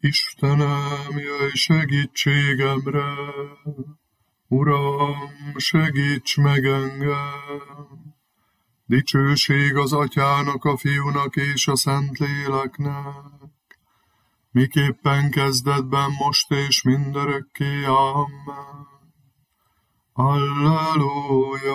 Istenem, jöjj segítségemre, Uram, segíts meg engem! Dicsőség az Atyának, a Fiúnak és a Szentléleknek, miképpen kezdetben, most és mindörökké. Amen. Alleluja!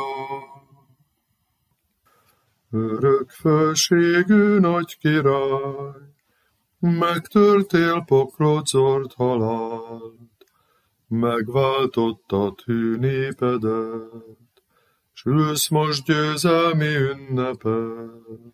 Örök fölségű nagy király, megtörtél poklot, zord halált, megváltottad hű népedet, s ülsz most győzelmi ünnepet.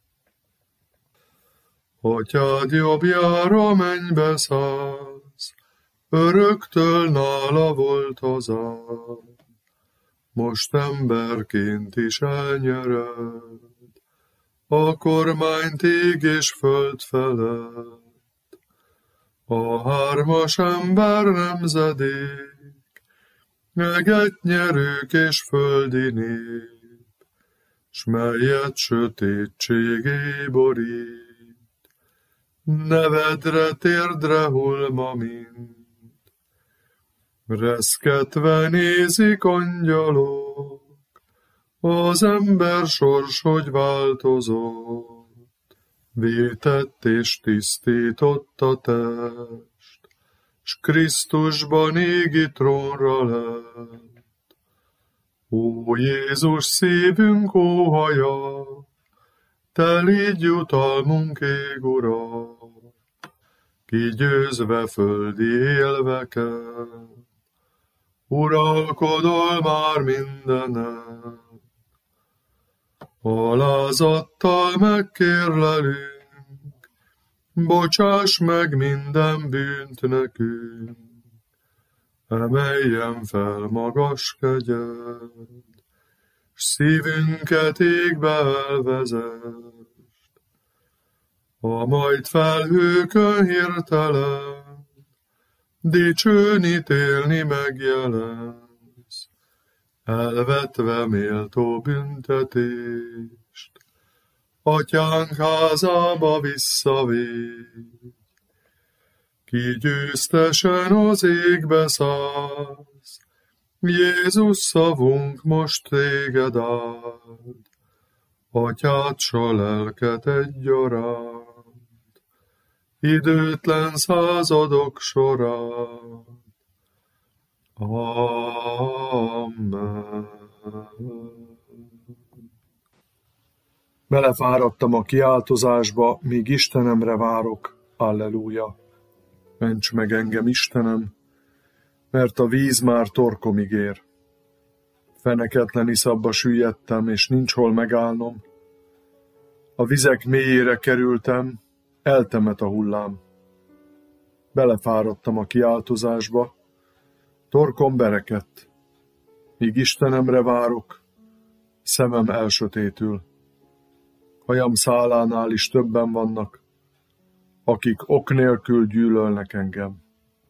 Atyád jobbjára mennybe szállsz, öröktől nála volt hazád, most emberként is elnyered a kormányt ég és föld felett. A hármas ember nemzedék, eget nyerők és földi nép, s melyet sötétségé borít, nevedre térdre hull ma mind. Reszketve nézik angyalok, az ember sors, hogy változott, vétett és tisztított a test, s Krisztusban égi trónra lett. Ó Jézus, szívünk óhaja, te légy jutalmunk, ég Ura, kigyőzve földi élveket, uralkodol már mindenen. Alázattal megkérlelünk, bocsáss meg minden bűnt nekünk, emeljen fel magas kegyed, s szívünket égbe elvezest. A majd felhőkön hirtelen, dicsőn ítélni megjelensz, elvetve méltó büntetést, Atyánk házába visszavégy. Kigyőztesen az égbe szállsz, Jézus szavunk most téged áld, Atyád s a lelket egyaránt, időtlen századok során. Amen. Belefáradtam a kiáltozásba, míg Istenemre várok. Alleluja! Ments meg engem, Istenem, mert a víz már torkomig ér. Feneketlen iszapba süllyedtem, és nincs hol megállnom. A vizek mélyére kerültem, eltemet a hullám. Belefáradtam a kiáltozásba, torkom berekedt. Míg Istenemre várok, szemem elsötétül. Hajam szálánál is többen vannak, akik ok nélkül gyűlölnek engem.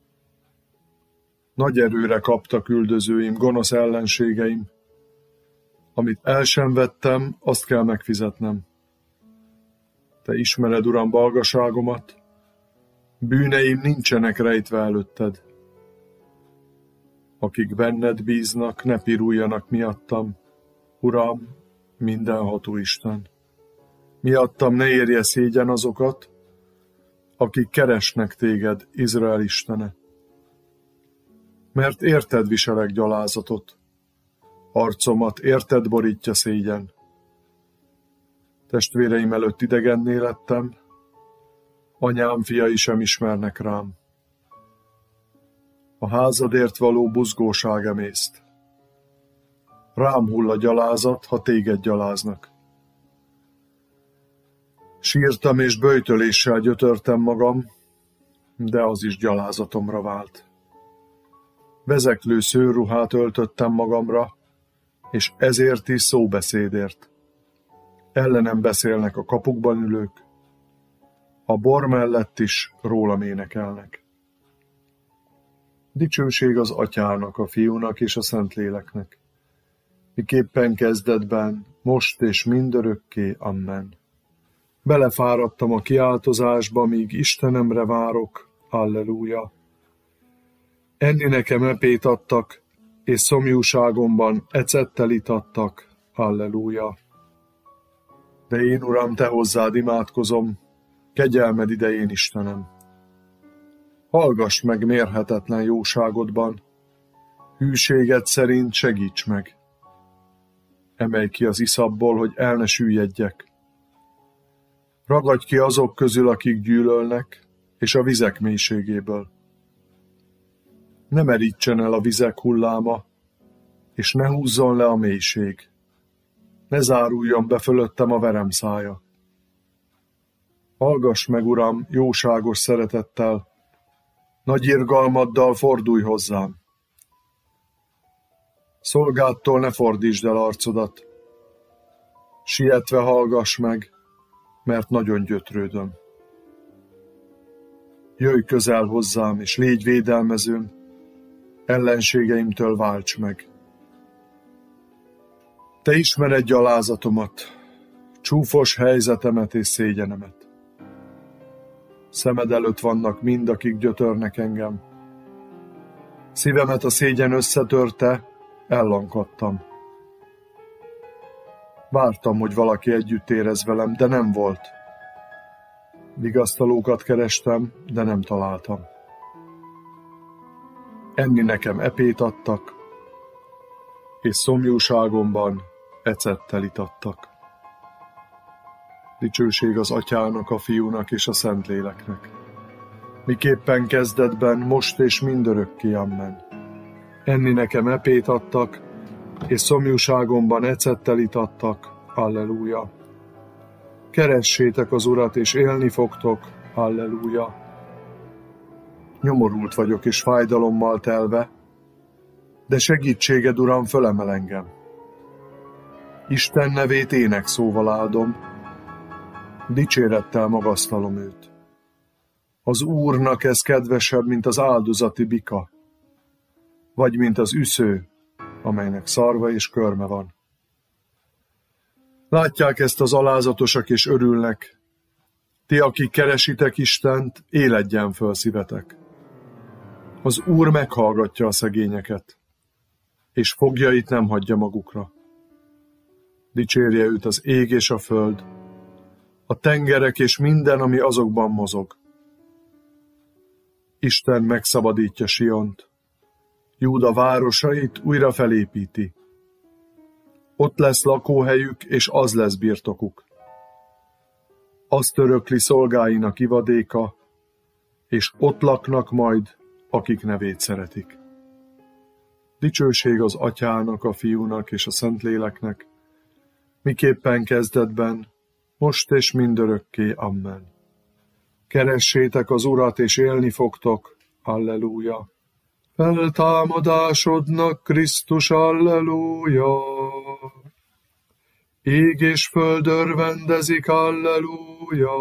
Nagy erőre kaptak üldözőim, gonosz ellenségeim. Amit el sem vettem, azt kell megfizetnem. Te ismered, Uram, balgaságomat, bűneim nincsenek rejtve előtted. Akik benned bíznak, ne piruljanak miattam, Uram, mindenható Isten. Miattam ne érje szégyen azokat, akik keresnek téged, Izrael Istene. Mert érted viselek gyalázatot, arcomat érted borítja szégyen. Testvéreim előtt idegenné lettem, anyám fiai sem ismernek rám. A házadért való buzgóság emészt. Rám hull a gyalázat, ha téged gyaláznak. Sírtam és böjtöléssel gyötörtem magam, de az is gyalázatomra vált. Vezeklő szőrruhát öltöttem magamra, és ezért is szóbeszédért. Ellenem beszélnek a kapukban ülők, a bor mellett is rólam énekelnek. Dicsőség az Atyának, a Fiúnak és a Szentléleknek, miképpen kezdetben, most és mindörökké. Amen. Belefáradtam a kiáltozásba, míg Istenemre várok. Alleluja! Enni nekem epét adtak, és szomjúságomban ecettel itattak. Alleluja! De én, Uram, te hozzád imádkozom, kegyelmed idején, Istenem. Hallgass meg mérhetetlen jóságodban, hűséged szerint segíts meg. Emelj ki az iszapból, hogy el ne süllyedjek. Ragadj ki azok közül, akik gyűlölnek, és a vizek mélységéből. Ne merítsen el a vizek hulláma, és ne húzzon le a mélység. Ne záruljon be fölöttem a verem szája. Hallgass meg, Uram, jóságos szeretettel, nagy irgalmaddal fordulj hozzám. Szolgádtól ne fordítsd el arcodat. Sietve hallgass meg, mert nagyon gyötrődöm. Jöjj közel hozzám, és légy védelmezőm, ellenségeimtől válts meg. Te ismered gyalázatomat, csúfos helyzetemet és szégyenemet. Szemed előtt vannak mind, akik gyötörnek engem. Szívemet a szégyen összetörte, ellankadtam. Vártam, hogy valaki együtt érez velem, de nem volt. Vigasztalókat kerestem, de nem találtam. Enni nekem epét adtak, és szomjúságomban ecettel itattak. Dicsőség az Atyának, a Fiúnak és a Szentléleknek. Miképpen kezdetben, most és mindörökké, amen. Enni nekem epét adtak, és szomjúságomban ecettel itattak. Alleluja! Keressétek az Urat, és élni fogtok. Alleluja! Nyomorult vagyok, és fájdalommal telve, de segítséged, Uram, fölemel engem. Isten nevét énekszóval áldom, dicsérettel magasztalom őt. Az Úrnak ez kedvesebb, mint az áldozati bika, vagy mint az üsző, amelynek szarva és körme van. Látják ezt az alázatosak és örülnek. Ti, akik keresitek Istent, éledjen föl szívetek. Az Úr meghallgatja a szegényeket, és foglyait nem hagyja magukra. Dicsérje őt az ég és a föld, a tengerek és minden, ami azokban mozog. Isten megszabadítja Siont, Júda városait újra felépíti. Ott lesz lakóhelyük, és az lesz birtokuk. Azt örökli szolgáinak ivadéka, és ott laknak majd, akik nevét szeretik. Dicsőség az Atyának, a Fiúnak és a Szentléleknek, miképpen kezdetben, most és mindörökké, amen. Keressétek az Urat, és élni fogtok. Alleluja! Feltámadásodnak, Krisztus, alleluja! Ég és föld örvendezik, alleluja!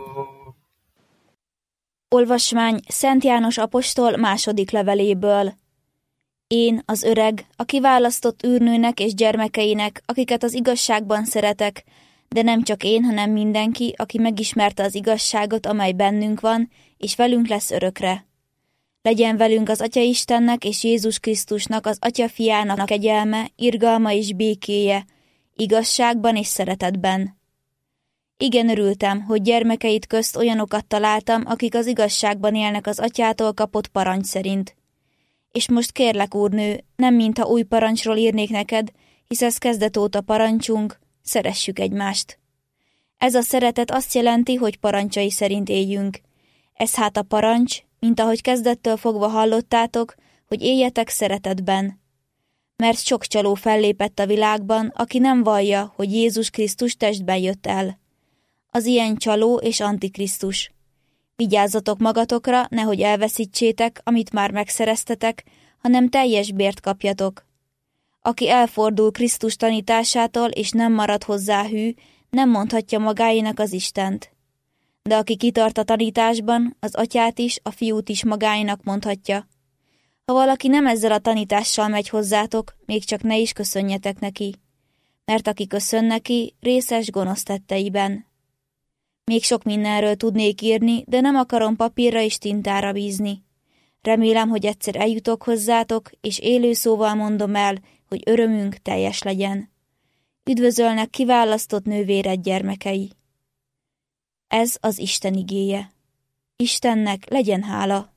Olvasmány Szent János apostol második leveléből. Én, az öreg, a kiválasztott úrnőnek és gyermekeinek, akiket az igazságban szeretek, de nem csak én, hanem mindenki, aki megismerte az igazságot, amely bennünk van, és velünk lesz örökre. Legyen velünk az Atya Istennek és Jézus Krisztusnak, az Atya Fiának kegyelme, irgalma és békéje, igazságban és szeretetben. Igen örültem, hogy gyermekeit közt olyanokat találtam, akik az igazságban élnek az Atyától kapott parancs szerint. És most kérlek, úrnő, nem mintha új parancsról írnék neked, hisz ez kezdet óta parancsunk, szeressük egymást. Ez a szeretet azt jelenti, hogy parancsai szerint éljünk. Ez hát a parancs, mint ahogy kezdettől fogva hallottátok, hogy éljetek szeretetben. Mert sok csaló fellépett a világban, aki nem vallja, hogy Jézus Krisztus testben jött el. Az ilyen csaló és antikrisztus. Vigyázzatok magatokra, nehogy elveszítsétek, amit már megszereztetek, hanem teljes bért kapjatok. Aki elfordul Krisztus tanításától és nem marad hozzá hű, nem mondhatja magáénak az Istent. De aki kitart a tanításban, az Atyát is, a Fiút is magáénak mondhatja. Ha valaki nem ezzel a tanítással megy hozzátok, még csak ne is köszönjetek neki. Mert aki köszön neki, részes gonosz tetteiben. Még sok mindenről tudnék írni, de nem akarom papírra és tintára bízni. Remélem, hogy egyszer eljutok hozzátok, és élő szóval mondom el, hogy örömünk teljes legyen. Üdvözölnek kiválasztott nővéred gyermekei. Ez az Isten igéje. Istennek legyen hála.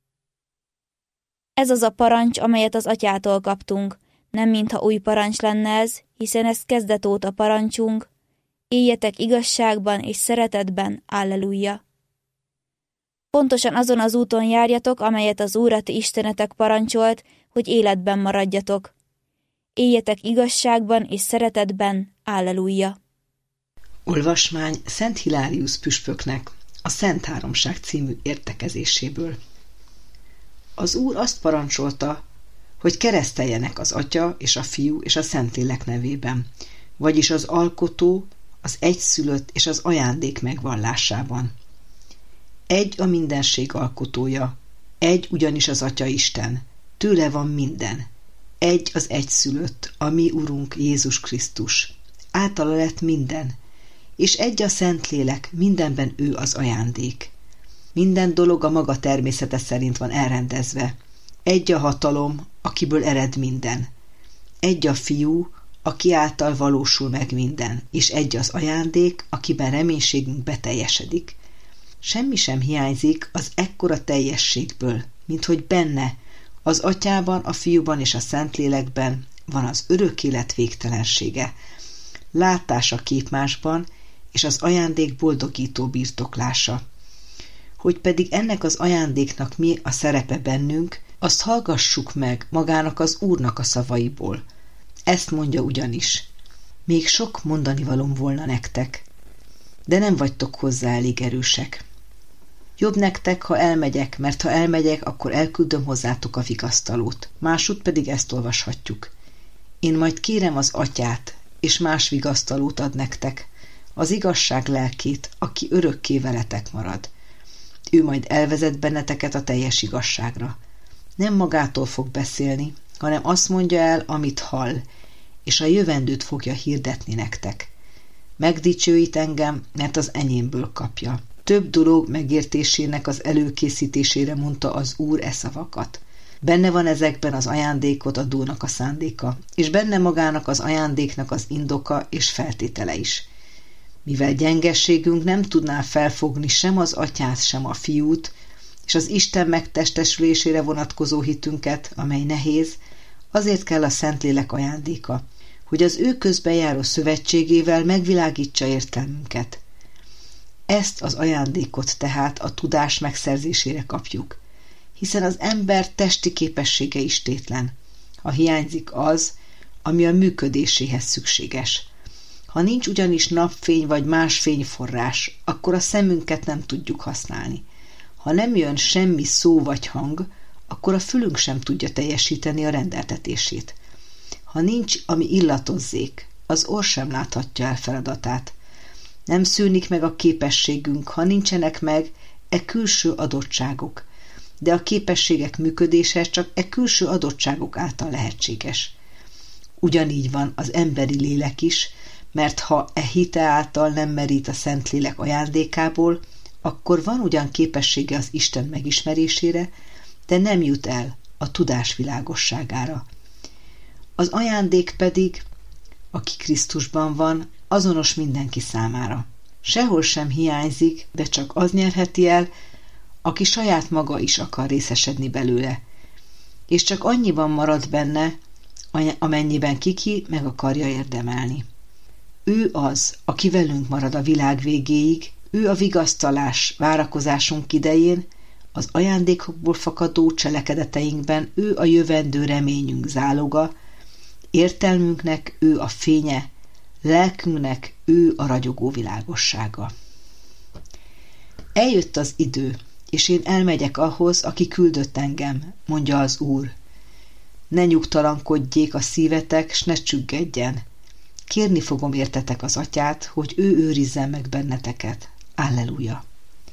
Ez az a parancs, amelyet az Atyától kaptunk, nem mintha új parancs lenne ez, hiszen ez kezdet óta parancsunk. Éljetek igazságban és szeretetben, alleluja. Pontosan azon az úton járjatok, amelyet az Úr a ti Istenetek parancsolt, hogy életben maradjatok. Éljetek igazságban és szeretetben, alleluja. Olvasmány Szent Hilárius püspöknek a Szent Háromság című értekezéséből. Az Úr azt parancsolta, hogy kereszteljenek az Atya és a Fiú és a Szentlélek nevében, vagyis az Alkotó, az Egyszülött és az Ajándék megvallásában. Egy a mindenség alkotója, egy ugyanis az Atya Isten, tőle van minden. Egy az Egyszülött, a mi Urunk Jézus Krisztus, általa lett minden, és egy a Szentlélek, mindenben ő az ajándék. Minden dolog a maga természete szerint van elrendezve. Egy a hatalom, akiből ered minden. Egy a Fiú, aki által valósul meg minden, és egy az ajándék, akiben reménységünk beteljesedik. Semmi sem hiányzik az ekkora teljességből, mint hogy benne, az Atyában, a Fiúban és a Szentlélekben van az örök élet végtelensége, látás a képmásban, és az ajándék boldogító birtoklása. Hogy pedig ennek az ajándéknak mi a szerepe bennünk, azt hallgassuk meg magának az Úrnak a szavaiból. Ezt mondja ugyanis: még sok mondanivalóm volna nektek, de nem vagytok hozzá elég erősek. Jobb nektek, ha elmegyek, mert ha elmegyek, akkor elküldöm hozzátok a vigasztalót. Másút pedig ezt olvashatjuk: én majd kérem az Atyát, és más vigasztalót ad nektek, az igazság lelkét, aki örökké veletek marad. Ő majd elvezet benneteket a teljes igazságra. Nem magától fog beszélni, hanem azt mondja el, amit hall, és a jövendőt fogja hirdetni nektek. Megdicsőít engem, mert az enyémből kapja. Több dolog megértésének az előkészítésére mondta az Úr e szavakat. Benne van ezekben az ajándékot adónak a szándéka, és benne magának az ajándéknak az indoka és feltétele is. Mivel gyengességünk nem tudná felfogni sem az Atyát, sem a Fiút, és az Isten megtestesülésére vonatkozó hitünket, amely nehéz, azért kell a Szentlélek ajándéka, hogy az ő közbenjáró szövetségével megvilágítsa értelmünket. Ezt az ajándékot tehát a tudás megszerzésére kapjuk, hiszen az ember testi képessége is tétlen, ha hiányzik az, ami a működéséhez szükséges. Ha nincs ugyanis napfény vagy más fényforrás, akkor a szemünket nem tudjuk használni. Ha nem jön semmi szó vagy hang, akkor a fülünk sem tudja teljesíteni a rendeltetését. Ha nincs, ami illatozzék, az orr sem láthatja el feladatát. Nem szűnik meg a képességünk, ha nincsenek meg e külső adottságok, de a képességek működése csak e külső adottságok által lehetséges. Ugyanígy van az emberi lélek is, mert ha e hite által nem merít a Szentlélek ajándékából, akkor van ugyan képessége az Isten megismerésére, de nem jut el a tudás világosságára. Az ajándék pedig, aki Krisztusban van, azonos mindenki számára. Sehol sem hiányzik, de csak az nyerheti el, aki saját maga is akar részesedni belőle, és csak annyiban marad benne, amennyiben kiki meg akarja érdemelni. Ő az, aki velünk marad a világ végéig, ő a vigasztalás várakozásunk idején, az ajándékokból fakadó cselekedeteinkben ő a jövendő reményünk záloga, értelmünknek ő a fénye, lelkünknek ő a ragyogó világossága. Eljött az idő, és én elmegyek ahhoz, aki küldött engem, mondja az Úr. Ne nyugtalankodjék a szívetek, s ne csüggedjen. Kérni fogom értetek az Atyát, hogy ő őrizzen meg benneteket. Alleluja!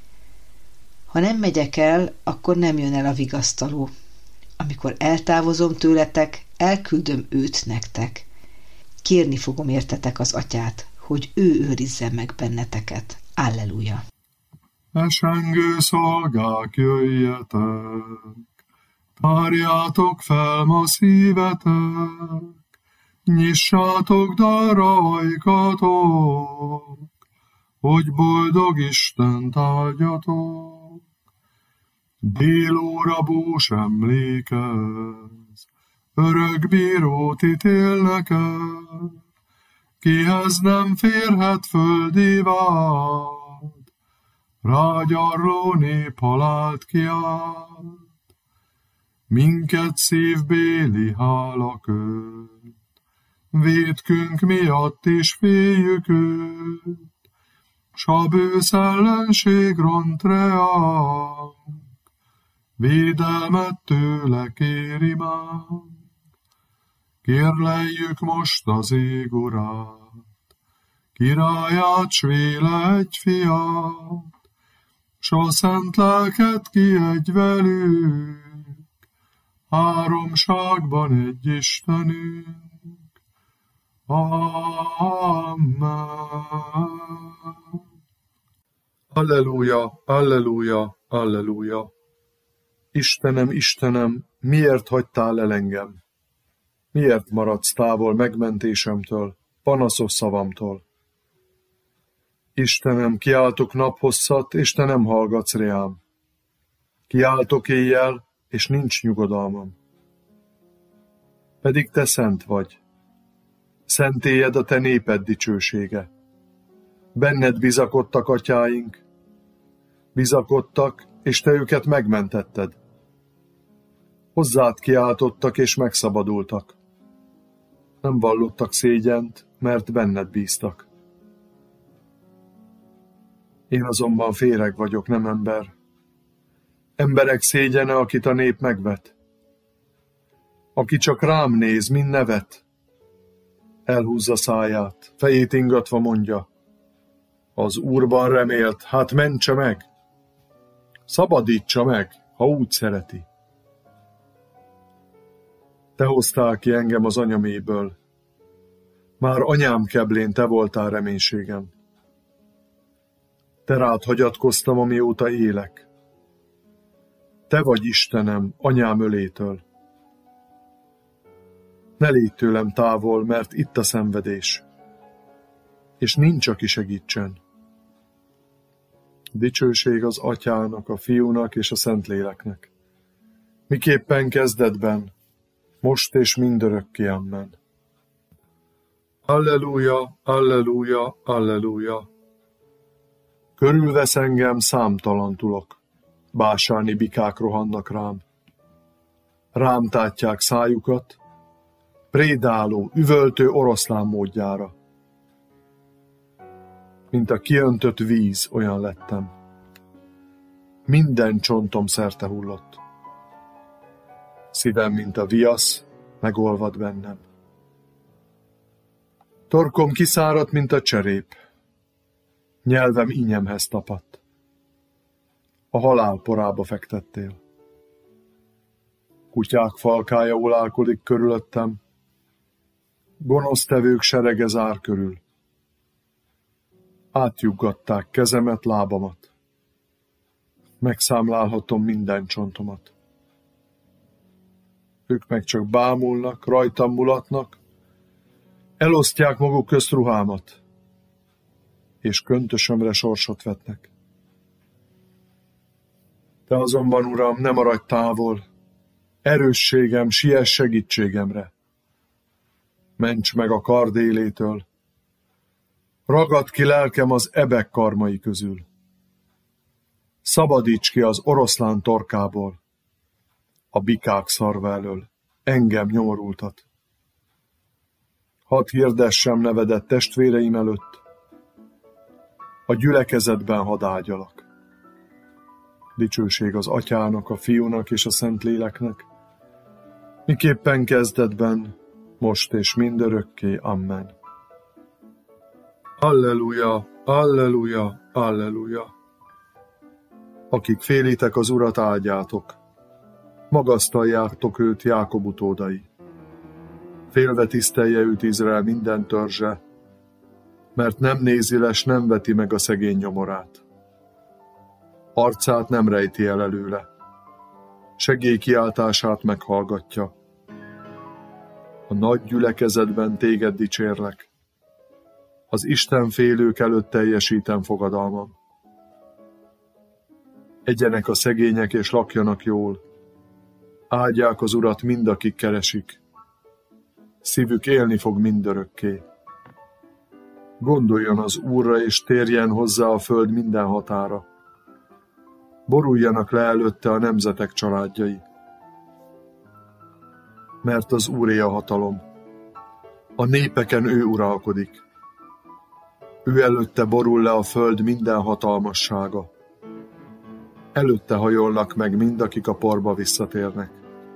Ha nem megyek el, akkor nem jön el a vigasztaló. Amikor eltávozom tőletek, elküldöm őt nektek. Kérni fogom értetek az Atyát, hogy ő őrizzen meg benneteket. Alleluja! Esengő szolgák, jöjjetek, tárjátok fel ma szívetek, nyissátok darra ajkatok, hogy boldog Istent áldjatok. Délóra bús emlékez, örök bírót ítél neked, kihez nem férhet földi vád, rágyarló nép halált kiált. Minket szívbéli hála köt, vétkünk miatt is féljük őt, s a bősz ellenség ront reánk, védelmet tőle kéri már. Kérleljük most az ég urát, királyát, s véle egy fiát, s a szent lelket kiadj velük, háromságban egy Istenünk. Amen. Alleluja, alleluja, alleluja. Istenem, Istenem, miért hagytál el engem? Miért maradsz távol megmentésemtől, panaszos szavamtól? Istenem, kiáltok naphosszat, és te nem hallgatsz reám. Kiáltok éjjel, és nincs nyugodalmam. Pedig te szent vagy. Szentélyed a te néped dicsősége. Benned bizakodtak atyáink. Bizakodtak, és te őket megmentetted. Hozzád kiáltottak, és megszabadultak. Nem vallottak szégyent, mert benned bíztak. Én azonban féreg vagyok, nem ember. Emberek szégyene, akit a nép megvet. Aki csak rám néz, mind nevet. Elhúzza száját, fejét ingatva mondja. Az Úrban remélt, hát mentse meg. Szabadítsa meg, ha úgy szereti. Te hoztál ki engem az anyaméből. Már anyám keblén te voltál reménységem. Te rád hagyatkoztam, amióta élek. Te vagy Istenem, anyám ölétől. Ne légy tőlem távol, mert itt a szenvedés, és nincs, aki segítsen. Dicsőség az Atyának, a Fiúnak és a Szentléleknek. Miképpen kezdetben, most és mindörökké, amen. Alleluja, alleluja, alleluja. Körülvesz engem számtalantulok, básáni bikák rohannak rám. Rám tátják szájukat, prédáló, üvöltő oroszlán módjára. Mint a kiöntött víz, olyan lettem. Minden csontom szerte hullott. Szívem, mint a viasz, megolvad bennem. Torkom kiszáradt, mint a cserép. Nyelvem ínyemhez tapadt. A halál porába fektettél. Kutyák falkája ulálkodik körülöttem. Gonosztevők serege zár körül. Átjuggatták kezemet, lábamat. Megszámlálhatom minden csontomat. Ők meg csak bámulnak, rajtam mulatnak, elosztják maguk közt ruhámat, és köntösömre sorsot vetnek. Te azonban, Uram, ne maradj távol, erősségem, siess segítségemre. Ments meg a kard élétől, ragadd ki lelkem az ebek karmai közül. Szabadíts ki az oroszlán torkából, a bikák szarva elől, engem nyomorultat. Hadd hirdessem nevedet testvéreim előtt, a gyülekezetben hadd ágyalak. Dicsőség az Atyának, a Fiúnak és a Szentléleknek, miképpen kezdetben, most és mindörökké, amen. Alleluja, alleluja, alleluja. Akik félitek az Urat, áldjátok, magasztaljátok őt Jákob utódai. Félve tisztelje őt Izrael minden törzse, mert nem nézi le, s nem veti meg a szegény nyomorát. Arcát nem rejti el előle. Segélykiáltását meghallgatja. A nagy gyülekezetben téged dicsérlek. Az istenfélők előtt teljesítem fogadalmam. Egyenek a szegények és lakjanak jól. Áldják az Urat mind, akik keresik. Szívük élni fog mindörökké. Gondoljon az Úrra, és térjen hozzá a föld minden határa. Boruljanak le előtte a nemzetek családjai. Mert az Úré a hatalom. A népeken ő uralkodik. Ő előtte borul le a föld minden hatalmassága. Előtte hajolnak meg mind, akik a porba visszatérnek.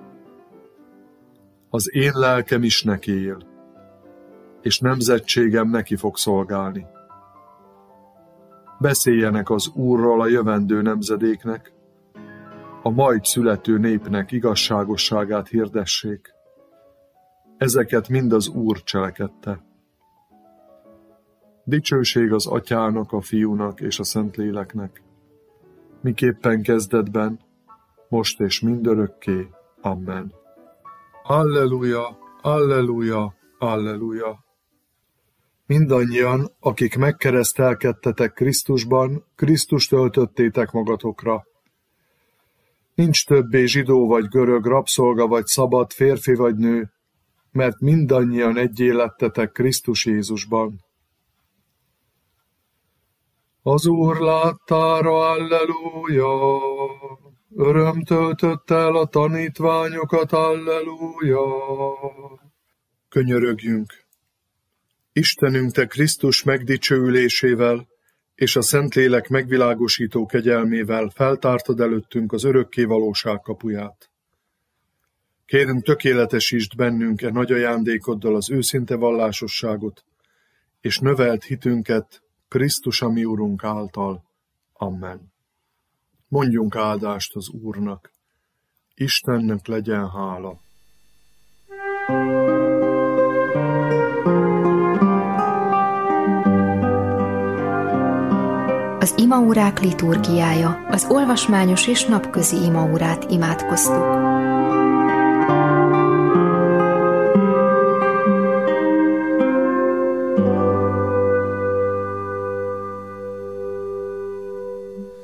Az én lelkem is neki él, és nemzetségem neki fog szolgálni. Beszéljenek az Úrról a jövendő nemzedéknek, a majd születő népnek igazságosságát hirdessék. Ezeket mind az Úr cselekedte. Dicsőség az Atyának, a Fiúnak és a Szentléleknek, miképpen kezdetben, most és mindörökké. Amen. Alleluja, alleluja, alleluja. Mindannyian, akik megkeresztelkedtetek Krisztusban, Krisztust öltöttétek magatokra. Nincs többé zsidó vagy görög, rabszolga vagy szabad, férfi vagy nő, mert mindannyian egyé lettetek Krisztus Jézusban. Az Úr láttára, alleluja! Öröm töltött el a tanítványokat, alleluja! Könyörögjünk! Istenünk, te Krisztus megdicsőülésével és a Szentlélek megvilágosító kegyelmével feltártad előttünk az örökké valóság kapuját. Kérünk, tökéletesítsd bennünk nagy ajándékoddal az őszinte vallásosságot, és növeld hitünket Krisztus, a mi Urunk által. Amen. Mondjunk áldást az Úrnak. Istennek legyen hála. Az imaórák liturgiája, az olvasmányos és napközi imaórát imádkoztuk.